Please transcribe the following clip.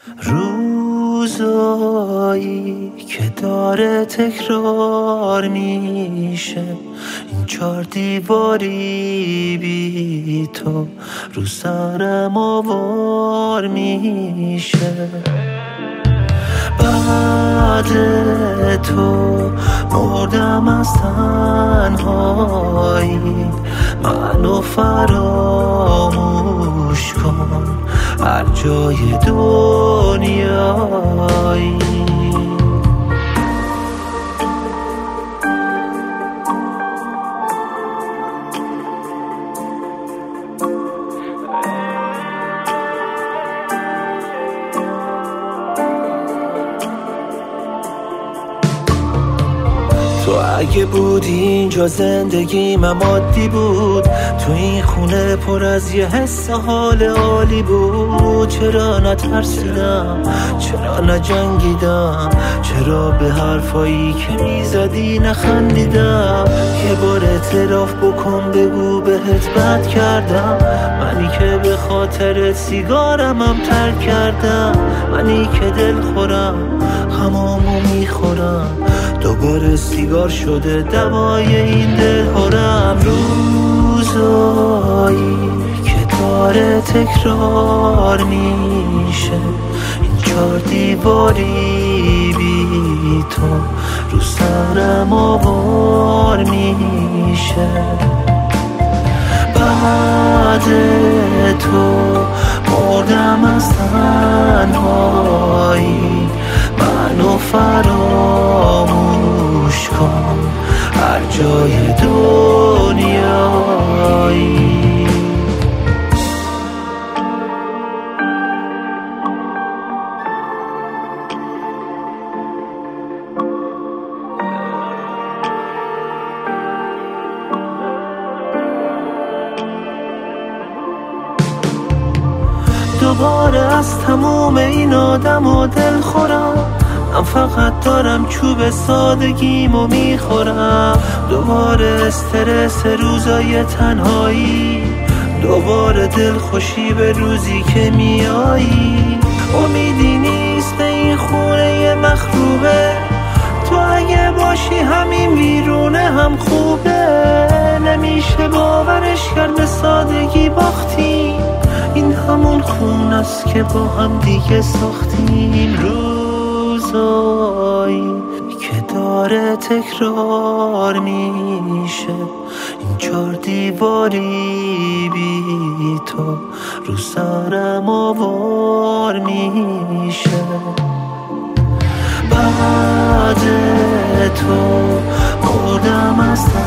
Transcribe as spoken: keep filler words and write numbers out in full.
روزایی که داره تکرار میشه، این چار دیواری بی تو رو سرم آوار میشه. بعد تو مردم از تنهایی، منو فراموش کن هر جای دنیایی. تو اگه بودی اینجا زندگی من عادی بود، تو این خونه پر از یه حس حال عالی بود. چرا نترسیدم، چرا نجنگیدم، چرا به حرفایی که میزدی نخندیدم. یه بار اعتراف بکن بگو بهت بد کردم، منی که به خاطر سیگارم هم ترک کردم. منی که دل خورم همامو میخورم، دوباره سیگار شده دوای این دل هرم. روزایی که داره تکرار میشه، این چار دیواری بی تو رو سرم آوار میشه. بعد تو مردم از تنهایی، منو فراموش کن هر جای دنیایی. دوباره از تموم این آدم و دل خورم، من فقط دارم چوب سادگیمو میخورم. دوباره استرس روزای تنهایی، دوباره دل خوشی به روزی که میایی. امیدی نیست به این خونه مخروبه، تو اگه باشی همین ویرونه هم خوبه. نمیشه باورش کرد به سادگی باختیم، این همون خون است که با هم دیگه ساختیم. روزایی که داره تکرار میشه، این چار دیواری بی تو رو سرم آوار میشه. بعد تو مردم از